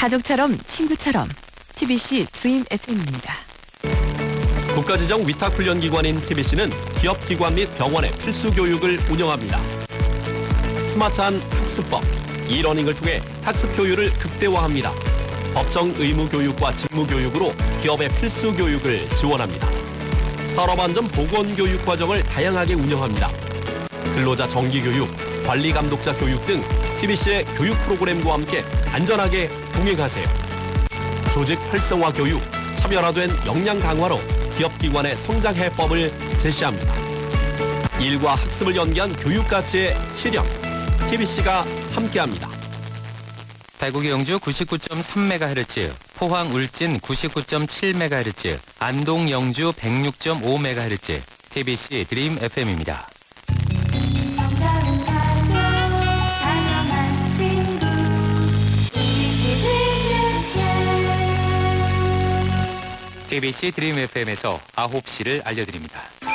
가족처럼 친구처럼 TBC 드림 FM입니다. 국가지정 위탁훈련기관인 TBC는 기업기관 및 병원의 필수 교육을 운영합니다. 스마트한 학습법, 이러닝을 통해 학습 효율을 극대화합니다. 법정 의무 교육과 직무 교육으로 기업의 필수 교육을 지원합니다. 산업안전 보건교육 과정을 다양하게 운영합니다. 근로자 정기교육, 관리감독자 교육 등 TBC의 교육 프로그램과 함께 안전하게 동행하세요. 조직 활성화 교육, 차별화된 역량 강화로 기업기관의 성장 해법을 제시합니다. 일과 학습을 연계한 교육 가치의 실현, TBC가 함께합니다. 대구 영주 99.3MHz, 포항 울진 99.7MHz, 안동 영주 106.5MHz, TBC 드림 FM입니다. TBC 드림 FM에서 9시를 알려드립니다.